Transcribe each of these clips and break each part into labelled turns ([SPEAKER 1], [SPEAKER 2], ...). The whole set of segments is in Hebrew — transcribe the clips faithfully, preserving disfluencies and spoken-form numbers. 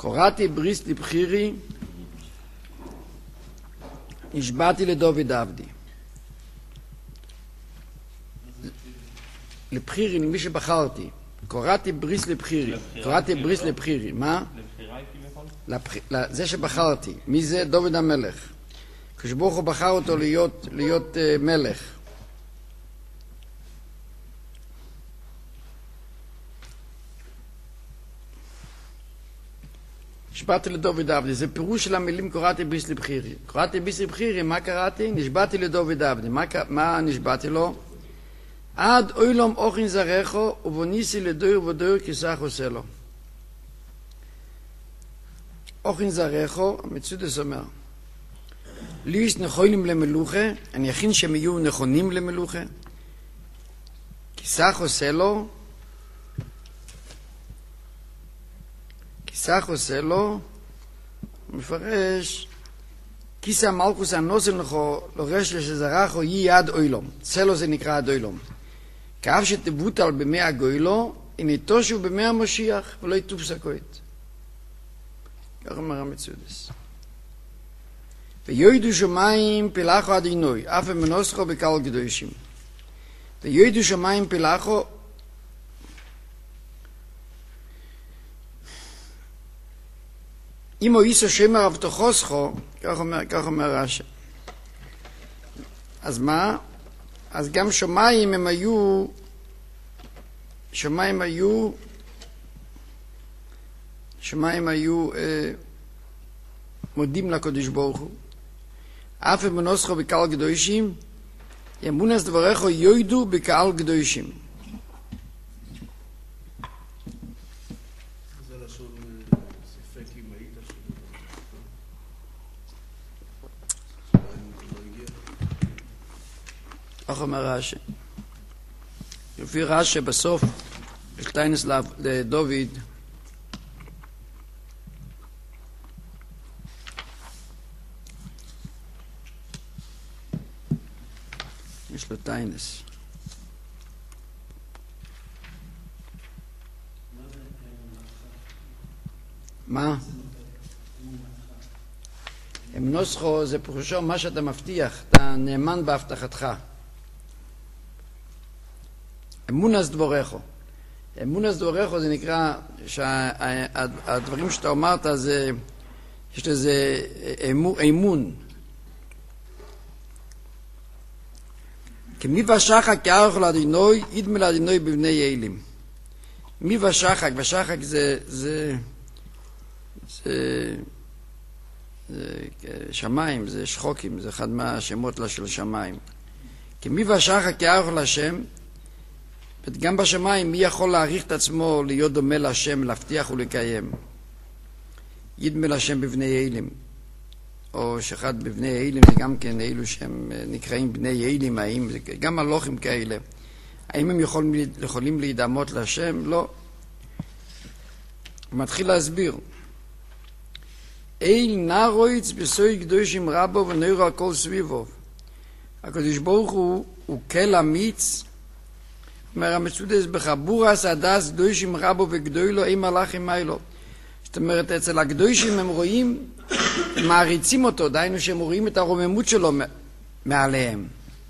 [SPEAKER 1] קוראתי בריס לבחירי, נשבעתי לדוד עבדי. לבחירי, למי שבחרתי. קוראתי בריס לבחירי. קוראתי בריס לבחירי. מה? לבחירי, זה שבחרתי. מי זה? דוד המלך. כשברוך הוא בחר אותו להיות, להיות uh, מלך. נשבעתי לדוד עבדי. זה פירוש של המילים קוראתי בריס לבחירי. קוראתי בריס לבחירי, מה קראתי? נשבעתי לדוד עבדי. מה, מה נשבעתי לו? עד אוילום אוכין זרחו ובוניסי לדויר ודויר כסך עושה לו. אוכין זרחו, המצודס אומר, ליש נכונים למלוכה, אני יכין שהם יהיו נכונים למלוכה, כסך עושה לו, כסך עושה לו, מפרש, כיסא מלכוס הנוסל נכו, לורש לשזרחו יהיה עד אוילום, צלו זה נקרא עד אוילום. כאב שתבוטל במי הגוילו, הנה תושו במי המשיח, ולא יטוב סקוית. כך אומר המצודס. ויועדו שמיים פילחו עד עינוי, אף המנוסחו בקל קדושים. ויועדו שמיים פילחו, אם הוא איסו שמר אבטחוסחו, כך אומר, כך אומר רש"י. אז מה? אז גם שמיים הם היו, שמיים היו, שמיים היו אה, מודים לקדוש ברוך הוא. אף אמונוסחו בקהל קדושים, אמונס דבריך יוידו בקהל קדושים.
[SPEAKER 2] זה לשון ספק אם היית
[SPEAKER 1] כך אומר רש"י. לפי רש"י בסוף בשטיינס לדוד יש לו טיינס. מה? אמונוסחו זה פירושו מה שאתה מבטיח, אתה נאמן בהבטחתך. אמונס דבורךו. אמונס דבורךו זה נקרא שהדברים שאתה אמרת זה, יש לזה אמון. כמי ושחק יערך לאדינוי, ידמה לאדינוי בבני אלים. מי ושחק, ושחק זה, זה, זה, זה שמיים, זה שחוקים, זה אחד מהשמות לה של שמיים. כמי ושחק יערך להשם, גם בשמיים מי יכול להעריך את עצמו להיות דומה להשם, להבטיח ולקיים. ידמה להשם בבני אלים. או שאחד בבני אלים זה גם כן אלו שהם נקראים בני אלים, האם זה גם מלוכים כאלה. האם הם יכולים, יכולים להידמות להשם? לא. הוא מתחיל להסביר. אל נרויץ בסוי קדושים רבו ונויר על כל סביבו. הקדוש ברוך הוא הוא כל אמיץ, אומר המצודס בחבורס הדס קדושים רבו וגדולו אין מלאכים מיילו. זאת אומרת, אצל הקדושים הם רואים, הם מעריצים אותו, דהיינו שהם רואים את הרוממות שלו מעליהם.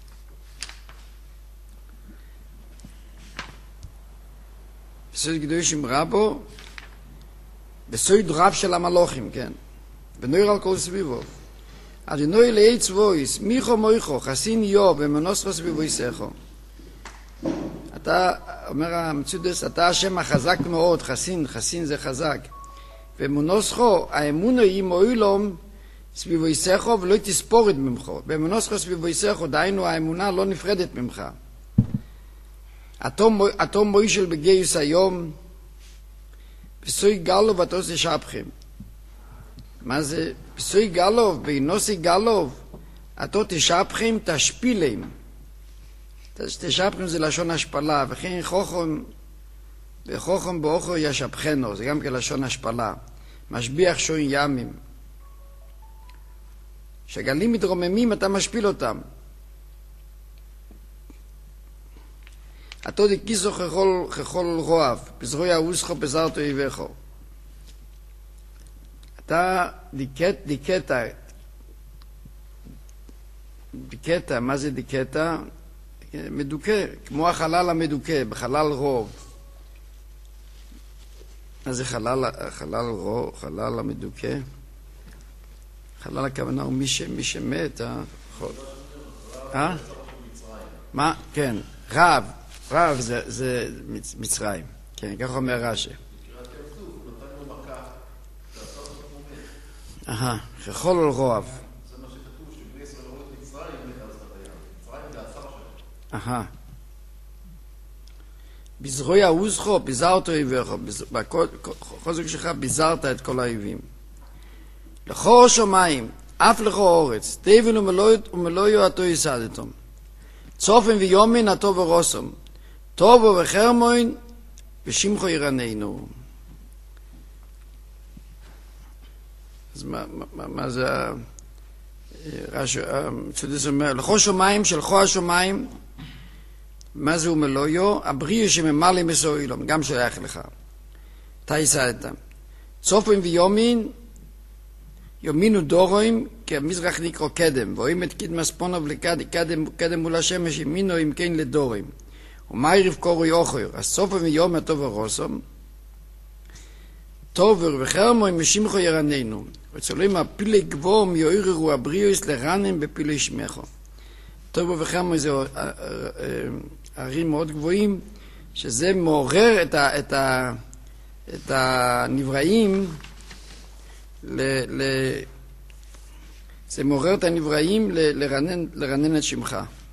[SPEAKER 1] בסוד קדושים רבו, בסוד רב של המלוכים, כן? ונויר על כל סביבו. אדינוי לאי צבויס, מיכו מויכו, חסין יוב, ומנוסחו סביבויסךו. אתה, אומר המצודס, אתה השם החזק מאוד, חסין, חסין זה חזק. ומונוסחו, האמונה היא מוילום סביבויסךו ולא תספורת ממך. במונוסחו סביבויסךו, דהיינו האמונה לא נפרדת ממך. אתו מוישל בגייס היום, בסוי גלוב אתוס ישבכם. מה זה? בסוי גלוב, בינוסי גלוב, אתו תשבכם תשפילם. תשבכם זה לשון השפלה, וכן חוכם, וחוכם באוכו ישבכנו, זה גם כלשון השפלה. משביח שון ימים. שגלים מתרוממים, אתה משפיל אותם. אתו דקיסו ככל, ככל רועב, בזרוי האוסחו בזרתו יבכו. אתה דיכאת, דיכאת, דיכאת, מה זה דיכאת? מדוכא, כמו החלל המדוכא, בחלל רוב. מה זה חלל, חלל רוב, חלל המדוכא? חלל הכוונה הוא מי, ש, מי שמת, אה? אה? מה? כן, רב, רב זה, זה מצרים, כן, כך אומר רש"י. אהה, כחול על רוב.
[SPEAKER 2] זה מה שכתוב, שבני ישראל ראו את מצרים מחזת הים. מצרים זה הצר שלהם.
[SPEAKER 1] אהה. בזרוי האוזכו, ביזרת אויביך, בחוזק שלך ביזרת את כל האויבים. לכו שמיים, אף לכו אורץ, תבן ומלואיו עתו יסדתם. צופן ויומין עתו ורוסם, טובו וחרמוין ושמחו ירננו. אז מה, מה, מה זה המצודס אומר? לכו שמיים, שלכו השמיים, מה זה ומלואיו? הבריאו שממלא מסו אילום, גם שייך לך. אתה יסדת. צופן ויומין, יומינו דורוים, כי המזרח נקרא קדם, ורואים את קדמה ספונוב לקדם, קדם מול השמש, ימינו אם כן לדורים. ומייריב קורוי אוכר, הסופו ויום הטוב הרוסום, טובר וחרמוי משמחו ירננו, וצולים הפילי גבום יאיררו הבריאוס לרנן בפילי שמחו. טובר וחרמוי זה ערים מאוד גבוהים, שזה מעורר את, ה, את, ה, את הנבראים, ל, ל, זה מעורר את הנבראים ל, לרנן, לרנן את שמך.